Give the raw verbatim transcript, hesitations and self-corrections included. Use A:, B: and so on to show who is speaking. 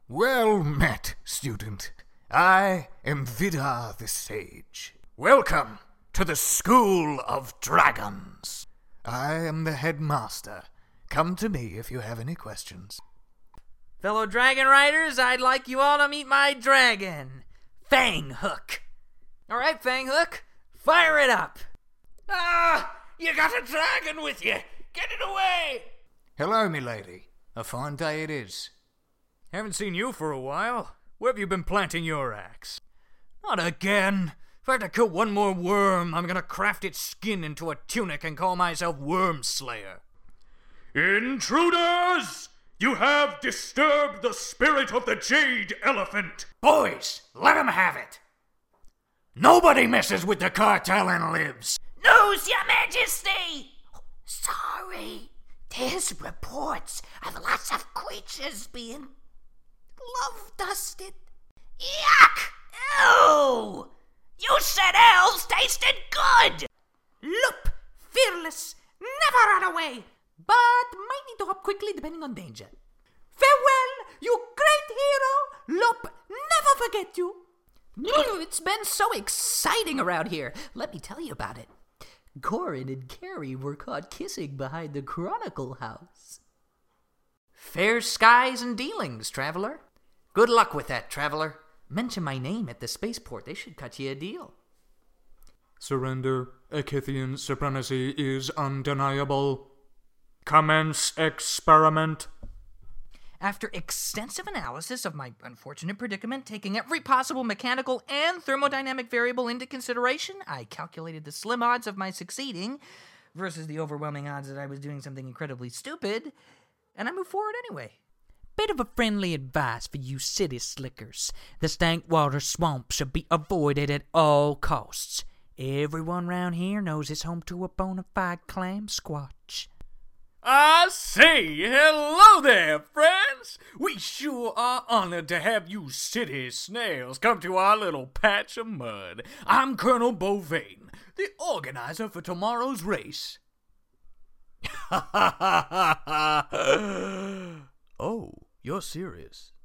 A: Well met, student. I am Vidar the Sage. Welcome to the School of Dragons. I am the headmaster. Come to me if you have any questions.
B: Fellow dragon riders, I'd like you all to meet my dragon, Fanghook. All right, Fanghook, fire it up.
C: Ah, you got a dragon with you. Get it away.
A: Hello, milady. A fine day it is.
B: Haven't seen you for a while. Where have you been planting your axe? Not again. If I have to kill one more worm, I'm gonna craft its skin into a tunic and call myself Worm Slayer.
C: Intruders! You have disturbed the spirit of the Jade Elephant.
A: Boys, let him have it. Nobody messes with the cartel and lives.
D: News, Your Majesty! Sorry, there's reports of lots of creatures being love-dusted. Yuck! Ew! You said elves tasted good!
E: Look, fearless, never run away, but might need to hop quickly depending on danger. Farewell, you great hero! Lop, never forget you! It's been so exciting around here. Let me tell you about it. Gorin and Carrie were caught kissing behind the Chronicle House.
B: Fair skies and dealings, traveler. Good luck with that, traveler. Mention my name at the spaceport. They should cut you a deal.
F: Surrender. Akithian supremacy is undeniable. Commence experiment.
B: After extensive analysis of my unfortunate predicament, taking every possible mechanical and thermodynamic variable into consideration, I calculated the slim odds of my succeeding versus the overwhelming odds that I was doing something incredibly stupid, and I moved forward anyway.
E: Bit of a friendly advice for you city slickers. The Stankwater Swamp should be avoided at all costs. Everyone round here knows it's home to a bona fide clam squatch.
C: I say, hello there, friends. We sure are honored to have you city snails come to our little patch of mud. I'm Colonel Beauvain, the organizer for tomorrow's race.
A: Oh, you're serious.